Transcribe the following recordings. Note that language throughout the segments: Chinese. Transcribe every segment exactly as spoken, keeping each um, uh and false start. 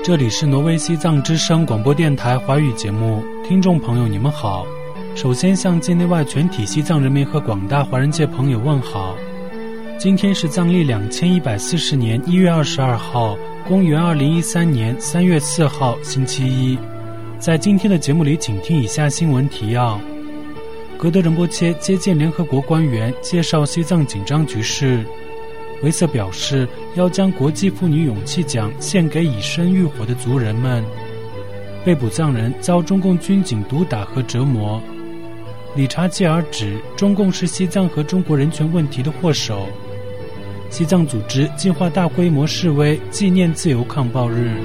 这里是挪威西藏之声广播电台华语节目，听众朋友你们好。首先向境内外全体西藏人民和广大华人界朋友问好。今天是藏历两千一百四十年一月二十二号，公元二零一三年三月四号，星期一。在今天的节目里，请听以下新闻提要：格德仁波切接见联合国官员，介绍西藏紧张局势。维瑟表示要将国际妇女勇气奖献给以身浴火的族人们。被捕藏人遭中共军警毒打和折磨。理查基尔指中共是西藏和中国人权问题的祸首。西藏组织计划大规模示威纪念自由抗暴日。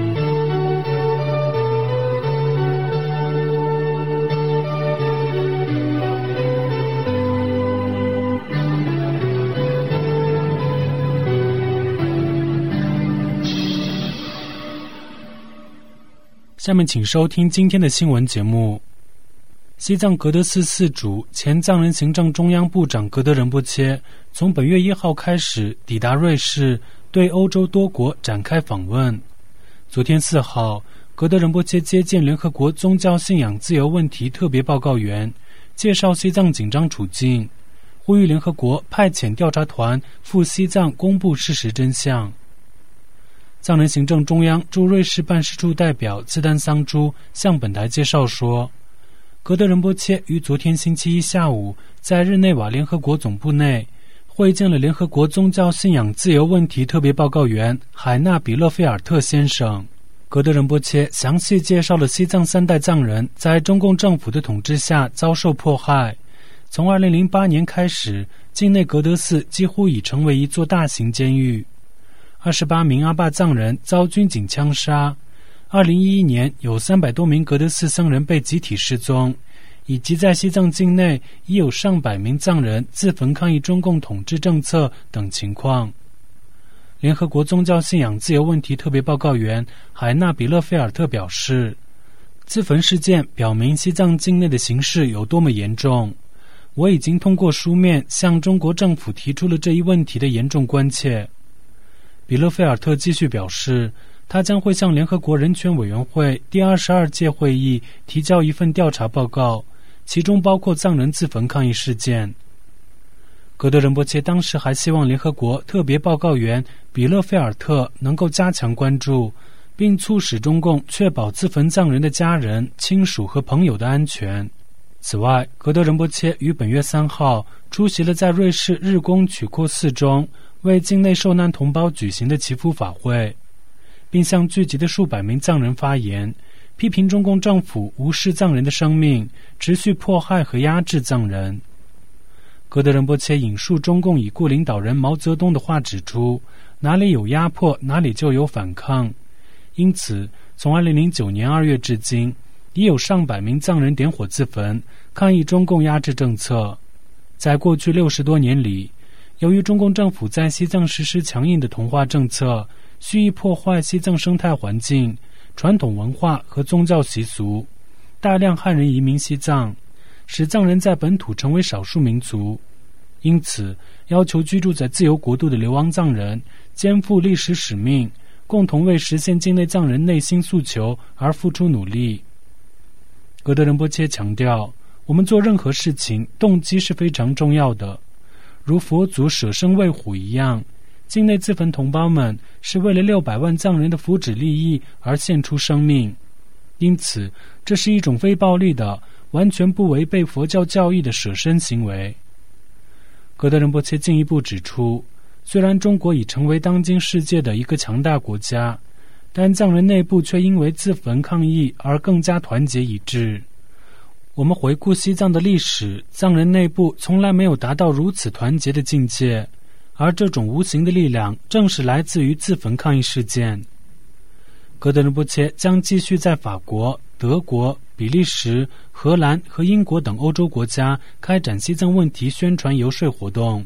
下面请收听今天的新闻节目。西藏格德寺寺主、前藏人行政中央部长格德仁波切从本月一号开始抵达瑞士，对欧洲多国展开访问。昨天四号，格德仁波切接见联合国宗教信仰自由问题特别报告员，介绍西藏紧张处境，呼吁联合国派遣调查团赴西藏公布事实真相。藏人行政中央驻瑞士办事处代表兹丹桑珠向本台介绍说，格德仁波切于昨天星期一下午在日内瓦联合国总部内会见了联合国宗教信仰自由问题特别报告员海纳比勒菲尔特先生。格德仁波切详细介绍了西藏三代藏人在中共政府的统治下遭受迫害。从二零零八年开始，境内格德寺几乎已成为一座大型监狱。二十八名阿坝藏人遭军警枪杀。二零一一年，有三百多名格德寺僧人被集体失踪，以及在西藏境内已有上百名藏人自焚抗议中共统治政策等情况。联合国宗教信仰自由问题特别报告员海纳比勒菲尔特表示，自焚事件表明西藏境内的形势有多么严重。我已经通过书面向中国政府提出了这一问题的严重关切。比勒菲尔特继续表示，他将会向联合国人权委员会第二十二届会议提交一份调查报告，其中包括藏人自焚抗议事件。格德仁波切当时还希望联合国特别报告员比勒菲尔特能够加强关注，并促使中共确保自焚藏人的家人、亲属和朋友的安全。此外，格德仁波切于本月三号出席了在瑞士日光曲阔寺中为境内受难同胞举行的祈福法会，并向聚集的数百名藏人发言，批评中共政府无视藏人的生命，持续迫害和压制藏人。格德仁波切引述中共已故领导人毛泽东的话指出，哪里有压迫，哪里就有反抗。因此，从二零零九年二月至今，已有上百名藏人点火自焚，抗议中共压制政策。在过去六十多年里，由于中共政府在西藏实施强硬的同化政策，蓄意破坏西藏生态环境、传统文化和宗教习俗，大量汉人移民西藏，使藏人在本土成为少数民族。因此，要求居住在自由国度的流亡藏人肩负历史使命，共同为实现境内藏人内心诉求而付出努力。格德仁波切强调，我们做任何事情动机是非常重要的，如佛祖舍生喂虎一样，境内自焚同胞们是为了六百万藏人的福祉利益而献出生命，因此这是一种非暴力的、完全不违背佛教教义的舍身行为。格德仁波切进一步指出，虽然中国已成为当今世界的一个强大国家，但藏人内部却因为自焚抗议而更加团结一致。我们回顾西藏的历史，藏人内部从来没有达到如此团结的境界，而这种无形的力量正是来自于自焚抗议事件。格德仁波切将继续在法国、德国、比利时、荷兰和英国等欧洲国家开展西藏问题宣传游说活动。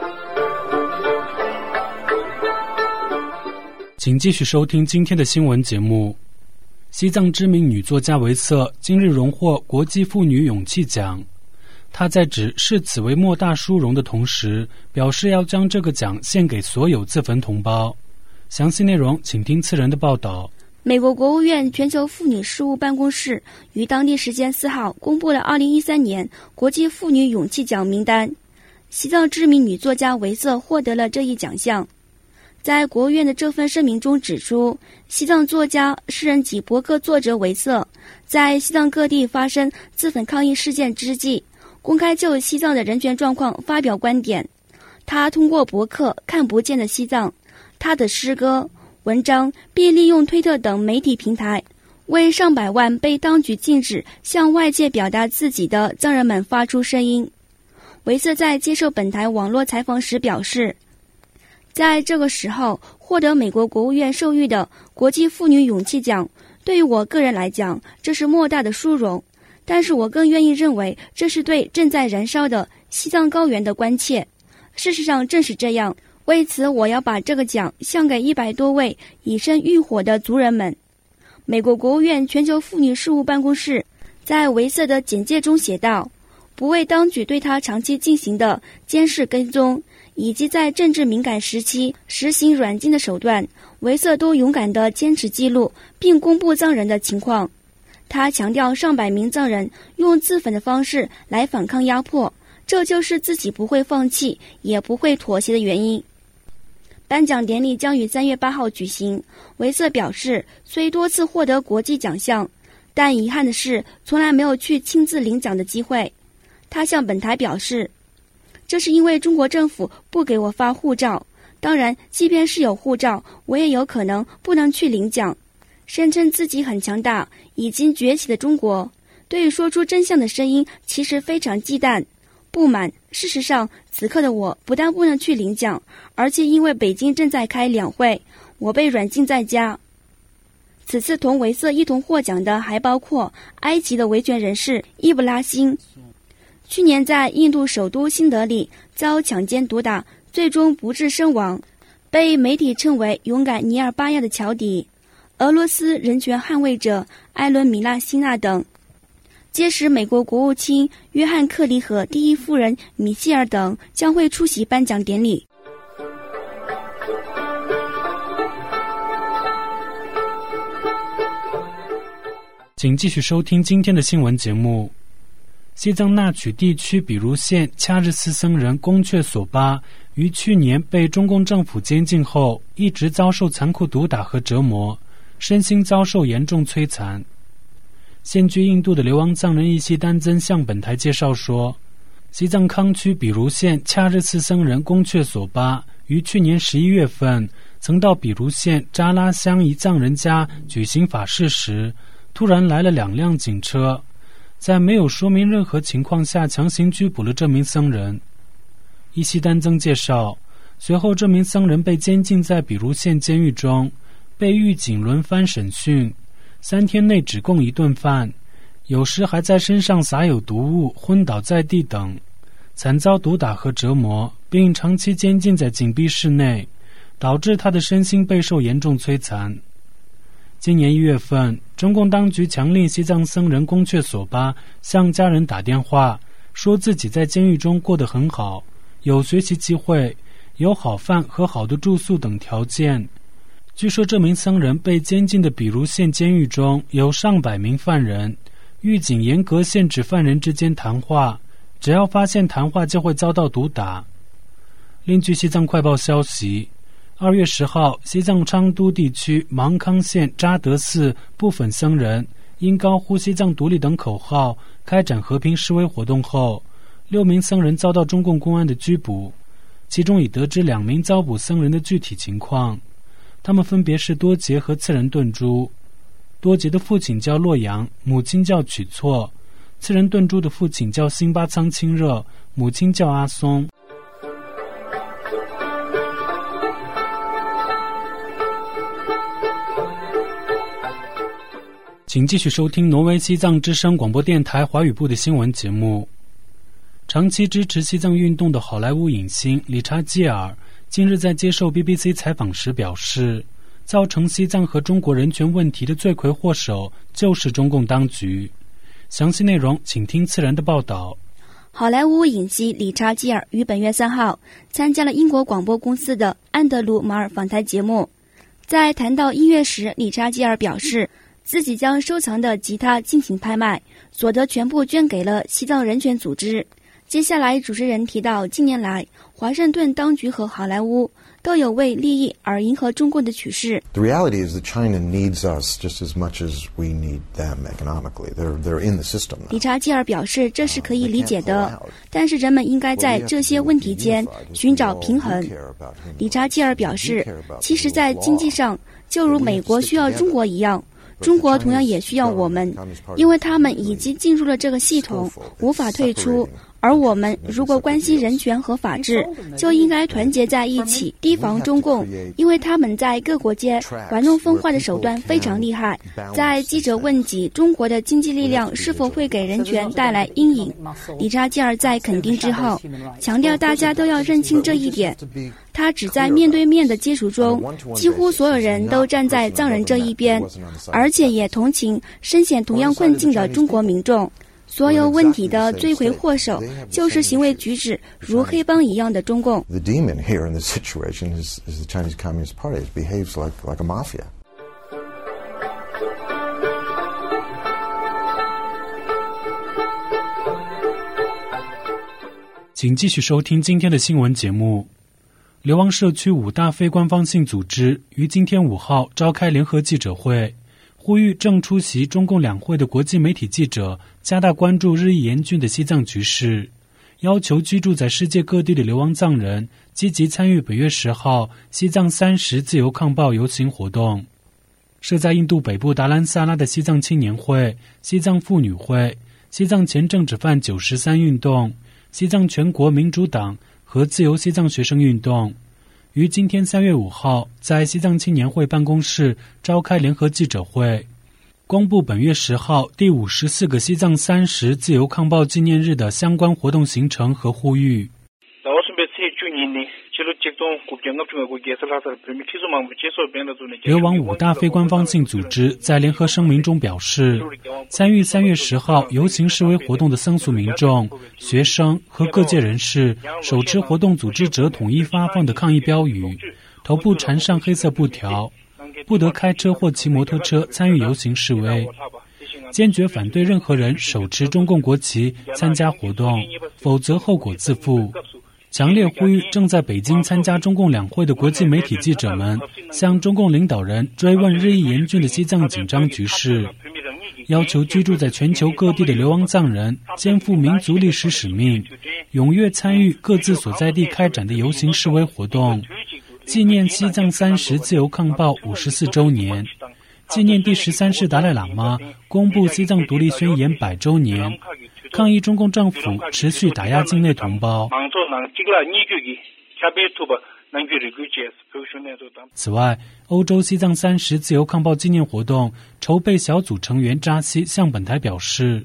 请继续收听今天的新闻节目。西藏知名女作家维瑟今日荣获国际妇女勇气奖。她在指视此为莫大殊荣的同时，表示要将这个奖献给所有自焚同胞。详细内容请听次人的报道。 美国国务院全球妇女事务办公室于当地时间四号公布了二零一三年国际妇女勇气奖名单，西藏知名女作家维瑟获得了这一奖项。在国务院的这份声明中指出，西藏作家、诗人及博客作者维瑟在西藏各地发生自焚抗议事件之际，公开就西藏的人权状况发表观点。他通过博客看不见的西藏，他的诗歌、文章并利用推特等媒体平台，为上百万被当局禁止向外界表达自己的藏人们发出声音。维瑟在接受本台网络采访时表示，在这个时候获得美国国务院授予的国际妇女勇气奖，对于我个人来讲，这是莫大的殊荣，但是我更愿意认为这是对正在燃烧的西藏高原的关切。事实上正是这样，为此我要把这个奖向给一百多位以身浴火的族人们。美国国务院全球妇女事务办公室在维瑟的简介中写道，不为当局对他长期进行的监视跟踪，以及在政治敏感时期实行软禁的手段，维瑟都勇敢地坚持记录并公布藏人的情况。他强调上百名藏人用自焚的方式来反抗压迫，这就是自己不会放弃也不会妥协的原因。颁奖典礼将于三月八号举行。维瑟表示，虽多次获得国际奖项，但遗憾的是从来没有去亲自领奖的机会。他向本台表示，这是因为中国政府不给我发护照，当然即便是有护照，我也有可能不能去领奖。声称自己很强大，已经崛起的中国对于说出真相的声音其实非常忌惮不满。事实上，此刻的我不但不能去领奖，而且因为北京正在开两会，我被软禁在家。此次同维瑟一同获奖的还包括埃及的维权人士伊布拉辛，去年在印度首都新德里遭强奸毒打，最终不治身亡，被媒体称为勇敢尼尔巴亚的乔迪，俄罗斯人权捍卫者艾伦米拉辛娜等。届时美国国务卿约翰克里和第一夫人米歇尔等将会出席颁奖典礼。 请继续收听今天的新闻节目。西藏那曲地区比如县恰日斯僧人贡却索巴于去年被中共政府监禁后，一直遭受残酷毒打和折磨，身心遭受严重摧残。现居印度的流亡藏人伊西丹增向本台介绍说，西藏康区比如县恰日斯僧人贡却索巴于去年十一月份曾到比如县扎拉乡一藏人家举行法事时，突然来了两辆警车，在没有说明任何情况下强行拘捕了这名僧人。伊西丹增介绍，随后这名僧人被监禁在比如县监狱中，被狱警轮番审讯，三天内只供一顿饭，有时还在身上撒有毒物，昏倒在地等，惨遭毒打和折磨，并长期监禁在紧闭室内，导致他的身心备受严重摧残。今年一月份，中共当局强令西藏僧人贡却索巴向家人打电话，说自己在监狱中过得很好，有学习机会，有好饭和好的住宿等条件。据说这名僧人被监禁的比如县监狱中有上百名犯人，狱警严格限制犯人之间谈话，只要发现谈话就会遭到毒打。另据西藏快报消息，二月十号，西藏昌都地区芒康县扎德寺部分僧人因高呼西藏独立等口号开展和平示威活动后，六名僧人遭到中共公安的拘捕，其中已得知两名遭捕僧人的具体情况，他们分别是多杰和次仁顿珠。多杰的父亲叫洛阳，母亲叫曲措；次仁顿珠的父亲叫辛巴仓清热，母亲叫阿松。请继续收听挪威西藏之声广播电台华语部的新闻节目。长期支持西藏运动的好莱坞影星理查基尔近日在接受 B B C 采访时表示，造成西藏和中国人权问题的罪魁祸首就是中共当局。详细内容请听次然的报道。 好莱坞影星理查基尔于本月三号参加了英国广播公司的安德鲁马尔访谈节目。 在谈到音乐时，理查基尔表示自己将收藏的吉他进行拍卖，所得全部捐给了西藏人权组织。接下来主持人提到，近年来华盛顿当局和好莱坞都有为利益而迎合中共的趋势。 The reality is that China needs us just as much as we need them economically. They're, they're in the system now. 理查基尔表示这是可以理解的，但是人们应该在这些问题间寻找平衡。理查基尔表示，其实在经济上，就如美国需要中国一样，中国同样也需要我们，因为他们已经进入了这个系统，无法退出。而我们如果关心人权和法治，就应该团结在一起，提防中共，因为他们在各国间玩弄分化的手段非常厉害。在记者问及中国的经济力量是否会给人权带来阴影，理查基尔在肯定之后强调大家都要认清这一点。他只在面对面的接触中，几乎所有人都站在藏人这一边，而且也同情深陷同样困境的中国民众。所有问题的罪魁祸首就是行为举止如黑帮一样的中共。 The demon here in this situation is, is the Chinese Communist Party. It behaves like, like a mafia. 请继续收听今天的新闻节目。流亡社区五大非官方性组织于今天五号召开联合记者会，呼吁正出席中共两会的国际媒体记者加大关注日益严峻的西藏局势，要求居住在世界各地的流亡藏人积极参与本月十号西藏三十自由抗暴游行活动。设在印度北部达兰萨拉的西藏青年会、西藏妇女会、西藏前政治犯九十三运动、西藏全国民主党和自由西藏学生运动于今天三月五号在西藏青年会办公室召开联合记者会，公布本月十号第五十四个西藏三十自由抗暴纪念日的相关活动行程和呼吁。流亡五大非官方性组织在联合声明中表示，参与三月十号游行示威活动的僧俗民众、学生和各界人士手持活动组织者统一发放的抗议标语，头部缠上黑色布条，不得开车或骑摩托车参与游行示威，坚决反对任何人手持中共国旗参加活动，否则后果自负。强烈呼吁正在北京参加中共两会的国际媒体记者们向中共领导人追问日益严峻的西藏紧张局势，要求居住在全球各地的流亡藏人肩负民族历史使命，踊跃参与各自所在地开展的游行示威活动，纪念西藏三十自由抗暴五十四周年，纪念第十三世达赖喇嘛公布西藏独立宣言百周年，抗议中共政府持续打压境内同胞。此外，欧洲西藏三十自由抗暴纪念活动筹备小组成员扎西向本台表示，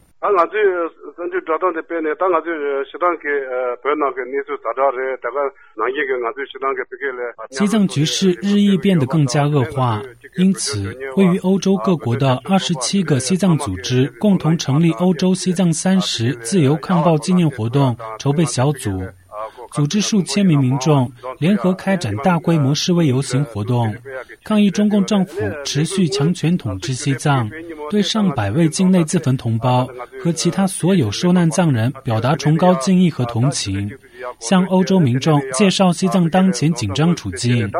西藏局势日益变得更加恶化，因此位于欧洲各国的二十七个西藏组织共同成立欧洲西藏三十自由抗暴纪念活动筹备小组，组织数千名民众联合开展大规模示威游行活动，抗议中共政府持续强权统治西藏，对上百位境内自焚同胞和其他所有受难藏人表达崇高敬意和同情，向欧洲民众介绍西藏当前紧张处境。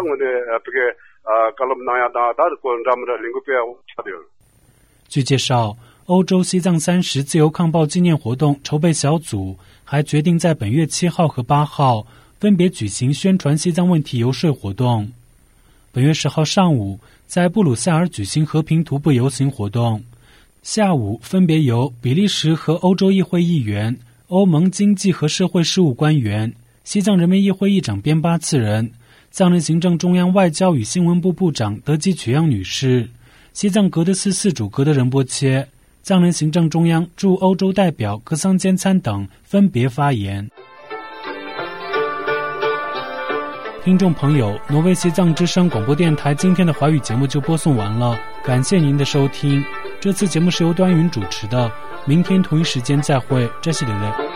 据介绍，欧洲西藏三十自由抗暴纪念活动筹备小组还决定在本月七号和八号分别举行宣传西藏问题游说活动。本月十号上午在布鲁塞尔举行和平徒步游行活动，下午分别由比利时和欧洲议会议员、欧盟经济和社会事务官员、西藏人民议会议长边巴次仁、藏人行政中央外交与新闻部部长德吉曲央女士、西藏格德斯寺主格德仁波切、藏人行政中央驻欧洲代表格桑坚参等分别发言。听众朋友，挪威西藏之声广播电台今天的华语节目就播送完了，感谢您的收听。这次节目是由端云主持的，明天同一时间再会，这是刘磊。